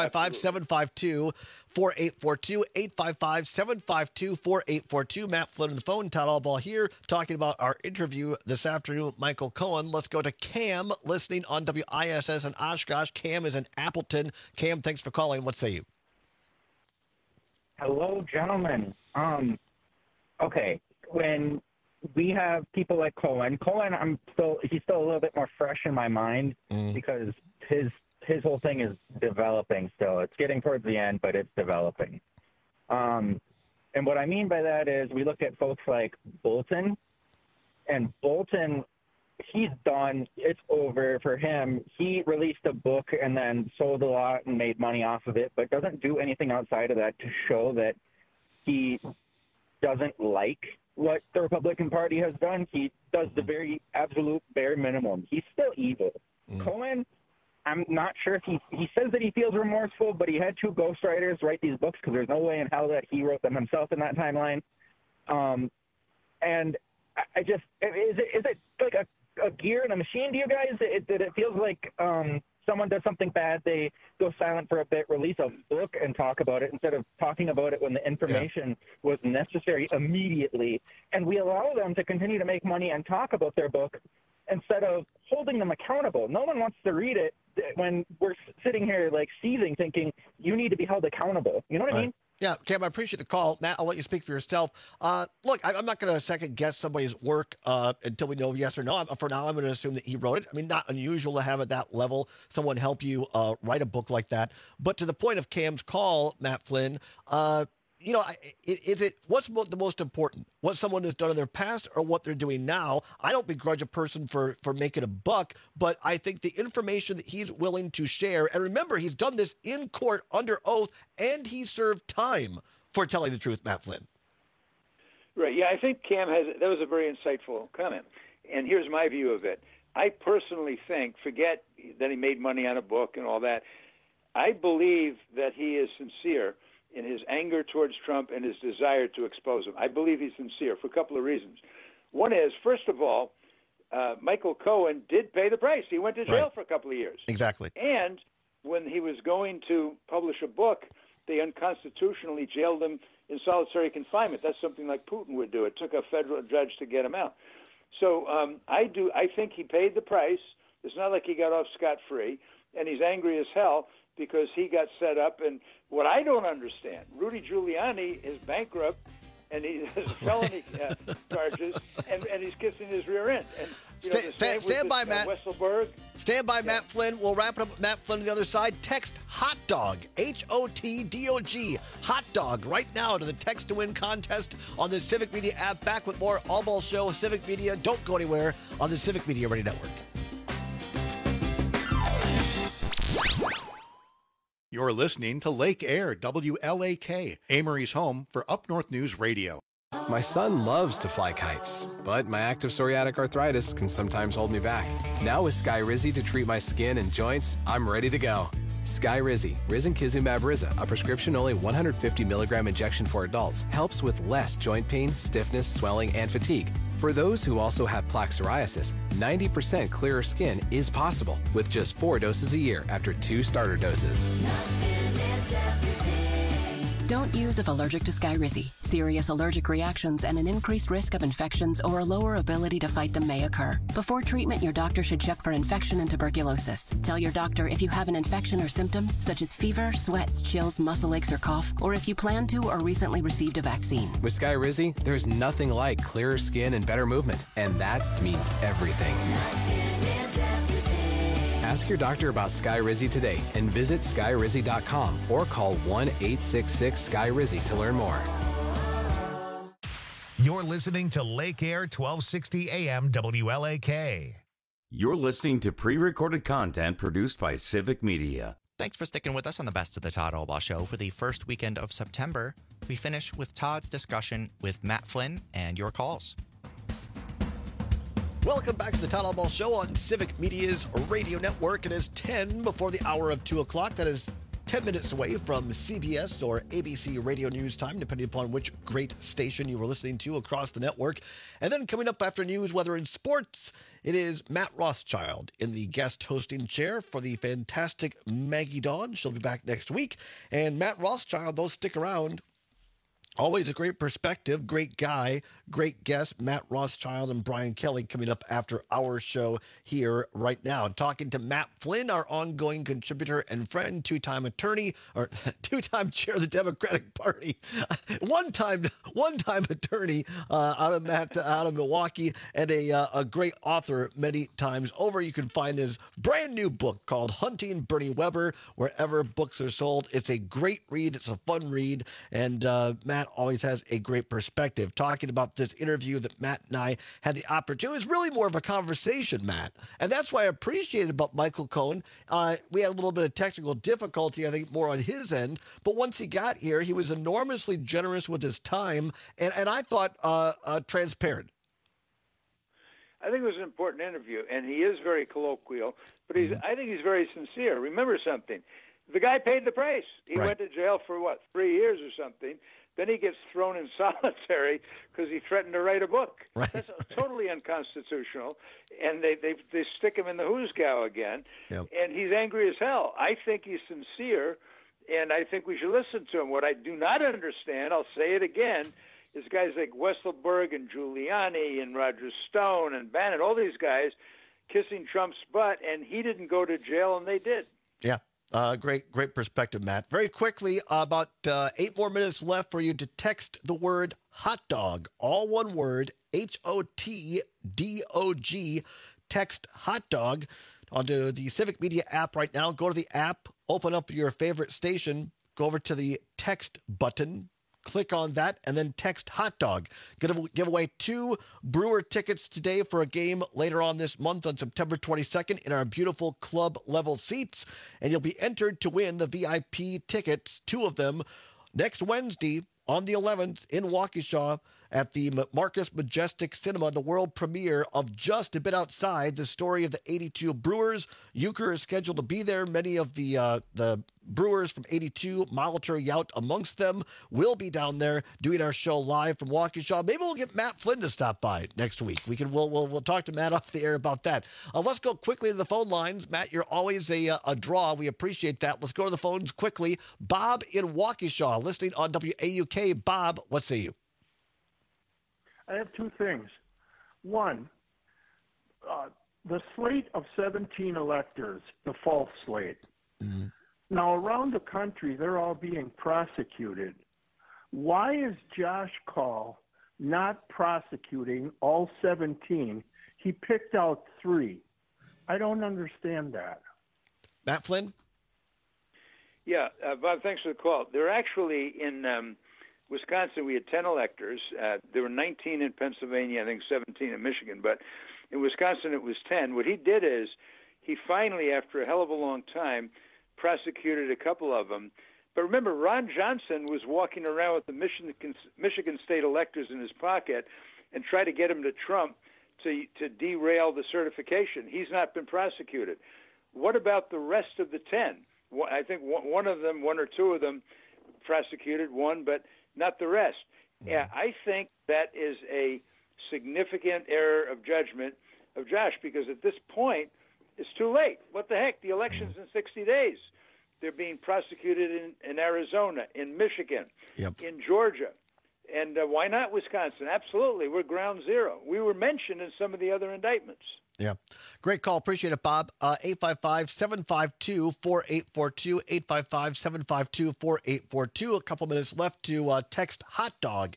855-752-4842, 855-752-4842. Matt Flynn on the phone, Todd Albaugh here, talking about our interview this afternoon with Michael Cohen. Let's go to Cam, listening on WISS in Oshkosh. Cam is in Appleton. Cam, thanks for calling. What say you? Hello, gentlemen. Okay, when we have people like Cohen, he's still a little bit more fresh in my mind because his whole thing is developing still. It's getting towards the end, but it's developing. And what I mean by that is we look at folks like Bolton, and Bolton, he's done. It's over for him. He released a book and then sold a lot and made money off of it, but doesn't do anything outside of that to show that he doesn't like what the Republican Party has done. He does the very absolute bare minimum. He's still evil. Cohen, I'm not sure if he says that he feels remorseful, but he had 2 ghostwriters write these books because there's no way in hell that he wrote them himself in that timeline. And I just, is it like a gear in a machine to you guys? It feels like someone does something bad, they go silent for a bit, release a book and talk about it instead of talking about it when the information was necessary immediately. And we allow them to continue to make money and talk about their book instead of holding them accountable. No one wants to read it when we're sitting here like seething thinking you need to be held accountable. You know what I mean? Yeah, Cam, I appreciate the call. Matt, I'll let you speak for yourself. Look, I'm not going to second guess somebody's work until we know yes or no. For now, I'm going to assume that he wrote it. I mean, not unusual to have at that level someone help you write a book like that. But to the point of Cam's call, Matt Flynn, what's the most important? What someone has done in their past or what they're doing now? I don't begrudge a person for making a buck, but I think the information that he's willing to share, and remember, he's done this in court under oath, and he served time for telling the truth, Matt Flynn. Right. Yeah, I think Cam that was a very insightful comment. And here's my view of it. I personally think, forget that he made money on a book and all that, I believe that he is sincere in his anger towards Trump and his desire to expose him. I believe he's sincere for a couple of reasons. One is, first of all, Michael Cohen did pay the price. He went to jail for a couple of years. Exactly. And when he was going to publish a book, they unconstitutionally jailed him in solitary confinement. That's something like Putin would do. It took a federal judge to get him out. So I think he paid the price. It's not like he got off scot-free, and he's angry as hell because he got set up. And what I don't understand, Rudy Giuliani is bankrupt, and he has felony charges, and he's kissing his rear end. And Stand by, Matt. Weisselberg. Stand by, Matt Flynn. We'll wrap it up with Matt Flynn on the other side. Text HOT DOG, HOTDOG, HOT DOG, right now to the Text to Win contest on the Civic Media app. Back with more Albaugh Show, Civic Media. Don't go anywhere on the Civic Media Radio Network. You're listening to Lake Air, WLAK, Amory's home for Up North News Radio. My son loves to fly kites, but my active psoriatic arthritis can sometimes hold me back. Now with Skyrizi to treat my skin and joints, I'm ready to go. Skyrizi, risankizumab Riza, a prescription-only 150 milligram injection for adults, helps with less joint pain, stiffness, swelling, and fatigue. For those who also have plaque psoriasis, 90% clearer skin is possible with just 4 doses a year after 2 starter doses. Don't use if allergic to Skyrizi. Serious allergic reactions and an increased risk of infections or a lower ability to fight them may occur. Before treatment, your doctor should check for infection and tuberculosis. Tell your doctor if you have an infection or symptoms such as fever, sweats, chills, muscle aches, or cough, or if you plan to or recently received a vaccine. With Skyrizi, there's nothing like clearer skin and better movement, and that means everything. Ask your doctor about Skyrizi today and visit Skyrizi.com or call 1-866-SKYRIZI to learn more. You're listening to Lake Air 1260 AM WLAK. You're listening to pre-recorded content produced by Civic Media. Thanks for sticking with us on the Best of the Todd Albaugh Show for the first weekend of September. We finish with Todd's discussion with Matt Flynn and your calls. Welcome back to the Todd Albaugh Show on Civic Media's radio network. It is 10 before the hour of 2 o'clock. That is 10 minutes away from CBS or ABC radio news time, depending upon which great station you were listening to across the network. And then coming up after news, weather, and sports, it is Matt Rothschild in the guest hosting chair for the fantastic Maggie Dawn. She'll be back next week. And Matt Rothschild, they'll stick around. Always a great perspective, great guy, great guest, Matt Rothschild and Brian Kelly coming up after our show here right now. Talking to Matt Flynn, our ongoing contributor and friend, two-time attorney, or two-time chair of the Democratic Party, one-time attorney out of Milwaukee, and a great author many times over. You can find his brand new book called Hunting Bernie Weber wherever books are sold. It's a great read. It's a fun read, and Matt always has a great perspective. Talking about this interview that Matt and I had the opportunity, it was really more of a conversation, Matt. And that's why I appreciated about Michael Cohen. We had a little bit of technical difficulty, I think, more on his end. But once he got here, he was enormously generous with his time, and I thought transparent. I think it was an important interview, and he is very colloquial, but I think he's very sincere. Remember something. The guy paid the price. He went to jail for, 3 years or something. Then he gets thrown in solitary because he threatened to write a book. Right. That's totally unconstitutional. And they stick him in the hoosgow again. Yep. And he's angry as hell. I think he's sincere, and I think we should listen to him. What I do not understand, I'll say it again, is guys like Weisselberg and Giuliani and Roger Stone and Bannon, all these guys kissing Trump's butt, and he didn't go to jail, and they did. Yeah. Great perspective, Matt. Very quickly, about 8 more minutes left for you to text the word hot dog, all one word, HOTDOG, text hot dog onto the Civic Media app right now. Go to the app, open up your favorite station, go over to the text button, click on that, and then text hot dog. Give away 2 Brewer tickets today for a game later on this month on September 22nd in our beautiful club level seats. And you'll be entered to win the VIP tickets, 2 of them, next Wednesday on the 11th in Waukesha at the Marcus Majestic Cinema, the world premiere of Just a Bit Outside, the story of the 82 Brewers. Euchre is scheduled to be there. Many of the Brewers from 82, Molitor, Yount amongst them, will be down there doing our show live from Waukesha. Maybe we'll get Matt Flynn to stop by next week. We'll talk to Matt off the air about that. Let's go quickly to the phone lines. Matt, you're always a draw. We appreciate that. Let's go to the phones quickly. Bob in Waukesha, listening on WAUK. Bob, what say you? I have 2 things. One, the slate of 17 electors, the false slate. Mm-hmm. Now, around the country, they're all being prosecuted. Why is Josh Kaul not prosecuting all 17? He picked out 3. I don't understand that. Matt Flynn? Yeah, Bob, thanks for the call. They're actually in Wisconsin, we had 10 electors. There were 19 in Pennsylvania, I think 17 in Michigan. But in Wisconsin, it was 10. What he did is he finally, after a hell of a long time, prosecuted a couple of them. But remember, Ron Johnson was walking around with the Michigan state electors in his pocket and tried to get him to Trump to derail the certification. He's not been prosecuted. What about the rest of the 10? I think one of them, 1 or 2 of them, prosecuted, 1, but not the rest. Yeah, I think that is a significant error of judgment of Josh, because at this point, it's too late. What the heck? The election's in 60 days. They're being prosecuted in Arizona, in Michigan, in Georgia. And why not Wisconsin? Absolutely. We're ground zero. We were mentioned in some of the other indictments. Yeah. Great call. Appreciate it, Bob. 855-752-4842, 855-752-4842. A couple minutes left to text hot dog,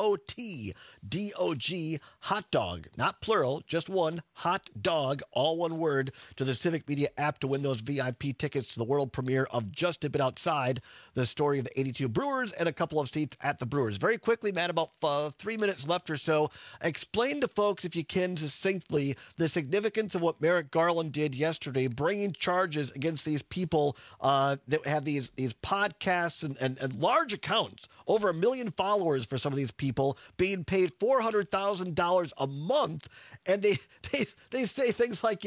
HOTDOG, hot dog, not plural, just one, hot dog, all one word, to the Civic Media app to win those VIP tickets to the world premiere of Just a Bit Outside, the story of the 82 Brewers, and a couple of seats at the Brewers. Very quickly, Matt, about 3 minutes left or so. Explain to folks, if you can, succinctly, this significance of what Merrick Garland did yesterday, bringing charges against these people that have these podcasts and large accounts, over 1 million followers for some of these people, being paid $400,000 a month. And they say things like,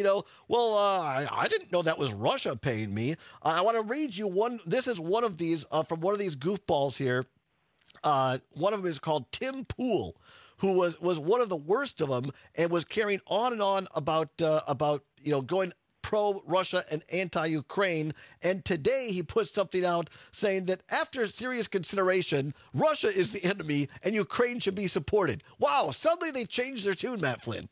I didn't know that was Russia paying me. I want to read you one. This is one of these from one of these goofballs here. One of them is called Tim Pool, who was one of the worst of them and was carrying on and on about going pro-Russia and anti-Ukraine. And today he put something out saying that after serious consideration, Russia is the enemy and Ukraine should be supported. Wow, suddenly they changed their tune, Matt Flynn.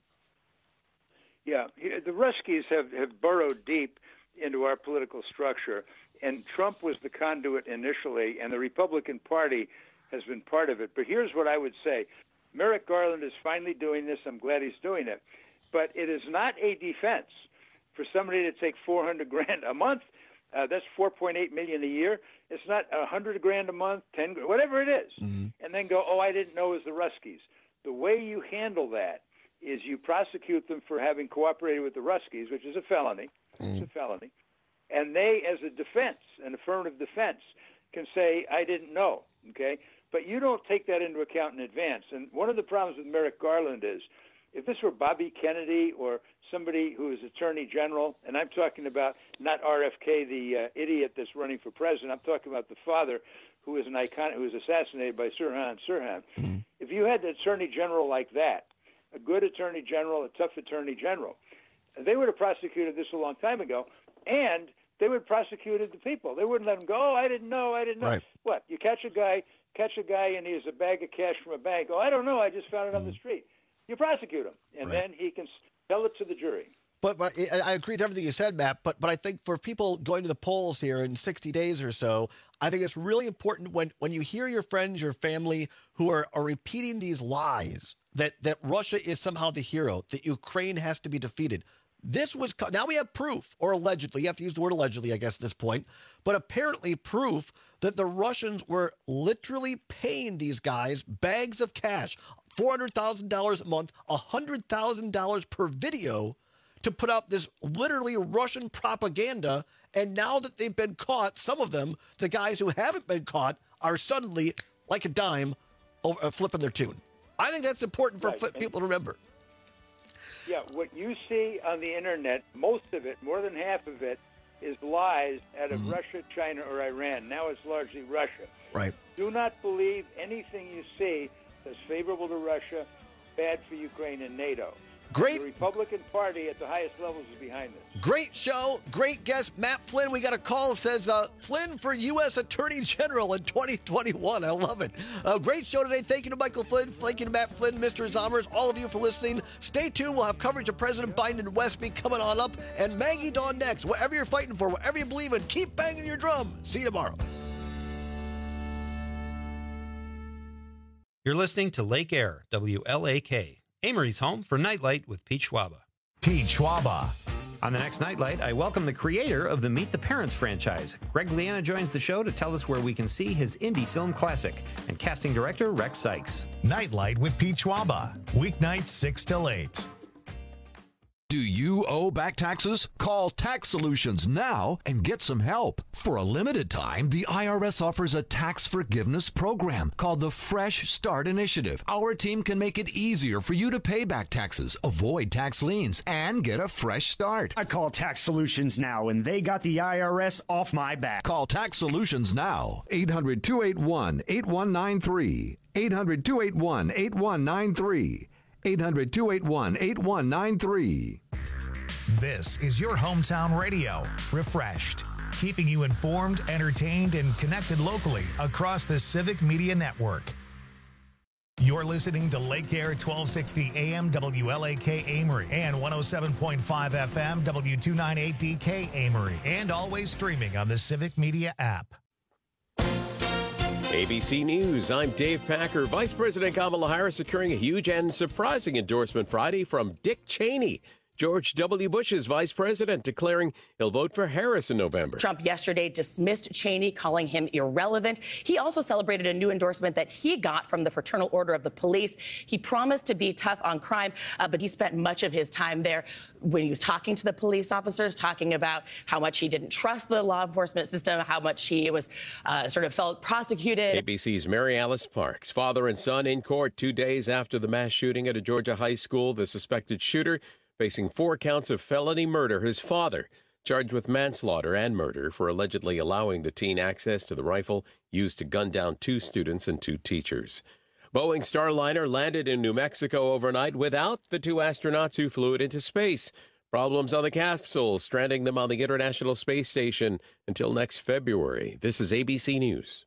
Yeah, the Ruskies have burrowed deep into our political structure, and Trump was the conduit initially, and the Republican Party has been part of it. But here's what I would say. Merrick Garland is finally doing this. I'm glad he's doing it. But it is not a defense for somebody to take $400,000 a month. That's $4.8 million a year. It's not $100,000 a month, $10,000, whatever it is, and then go, I didn't know it was the Ruskies. The way you handle that is you prosecute them for having cooperated with the Ruskies, which is a felony. It's a felony. And they, as a defense, an affirmative defense, can say, I didn't know, okay? But you don't take that into account in advance. And one of the problems with Merrick Garland is, if this were Bobby Kennedy or somebody who is Attorney General, and I'm talking about not RFK, the idiot that's running for president, I'm talking about the father who is an icon, who was assassinated by Sirhan Sirhan. If you had an Attorney General like that, a good Attorney General, a tough Attorney General, they would have prosecuted this a long time ago, and they would have prosecuted the people. They wouldn't let them go, I didn't know. Right. What, you catch a guy and he has a bag of cash from a bank. I don't know, I just found it on the street. You prosecute him, and then he can tell it to the jury. But I agree with everything you said, Matt, but I think for people going to the polls here in 60 days or so, I think it's really important when you hear your friends, your family, who are repeating these lies that Russia is somehow the hero, that Ukraine has to be defeated. Now we have proof, or allegedly, you have to use the word allegedly, I guess, at this point, but apparently proof that the Russians were literally paying these guys bags of cash, $400,000 a month, $100,000 per video, to put out this literally Russian propaganda. And now that they've been caught, some of them, the guys who haven't been caught, are suddenly, like a dime, flipping their tune. I think that's important for people to remember. Yeah, what you see on the Internet, most of it, more than half of it, is lies out of Russia, China, or Iran. Now it's largely Russia. Right. Do not believe anything you see that's favorable to Russia, bad for Ukraine and NATO. Great. The Republican Party at the highest levels is behind this. Great show. Great guest, Matt Flynn. We got a call that says Flynn for U.S. Attorney General in 2021. I love it. Great show today. Thank you to Michael Flynn. Thank you to Matt Flynn, Mr. Zomers, all of you for listening. Stay tuned. We'll have coverage of President Biden and Westby coming on up. And Maggie Dawn next. Whatever you're fighting for, whatever you believe in, keep banging your drum. See you tomorrow. You're listening to Lake Air, WLAK. Amory's home for Nightlight with Pete Schwaba. Pete Schwaba. On the next Nightlight, I welcome the creator of the Meet the Parents franchise. Greg Liana joins the show to tell us where we can see his indie film classic, and casting director Rex Sykes. Nightlight with Pete Schwaba. Weeknights 6 till 8. Do you owe back taxes? Call Tax Solutions now and get some help. For a limited time, the IRS offers a tax forgiveness program called the Fresh Start Initiative. Our team can make it easier for you to pay back taxes, avoid tax liens, and get a fresh start. I call Tax Solutions now, and they got the IRS off my back. Call Tax Solutions now. 800-281-8193. 800-281-8193. 800-281-8193. This is your hometown radio, Refreshed, keeping you informed, entertained, and connected locally across the Civic Media Network. You're listening to Lake Air 1260 AM WLAK Amory and 107.5 FM W298DK Amory, and always streaming on the Civic Media app. ABC News, I'm Dave Packer. Vice President Kamala Harris securing a huge and surprising endorsement Friday from Dick Cheney. George W. Bush's vice president, declaring he'll vote for Harris in November. Trump yesterday dismissed Cheney, calling him irrelevant. He also celebrated a new endorsement that he got from the Fraternal Order of the Police. He promised to be tough on crime, but he spent much of his time there when he was talking to the police officers, talking about how much he didn't trust the law enforcement system, how much he was sort of felt prosecuted. ABC's Mary Alice Parks, father and son in court 2 days after the mass shooting at a Georgia high school. The suspected shooter facing 4 counts of felony murder. His father charged with manslaughter and murder for allegedly allowing the teen access to the rifle used to gun down 2 students and 2 teachers. Boeing Starliner landed in New Mexico overnight without the 2 astronauts who flew it into space. Problems on the capsule, stranding them on the International Space Station until next February. This is ABC News.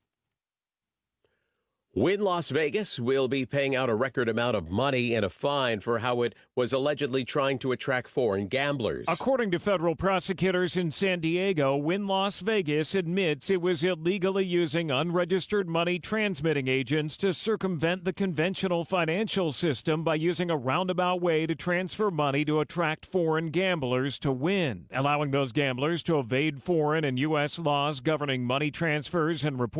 Wynn Las Vegas will be paying out a record amount of money in a fine for how it was allegedly trying to attract foreign gamblers. According to federal prosecutors in San Diego, Wynn Las Vegas admits it was illegally using unregistered money transmitting agents to circumvent the conventional financial system by using a roundabout way to transfer money to attract foreign gamblers to win, allowing those gamblers to evade foreign and U.S. laws governing money transfers and reporting.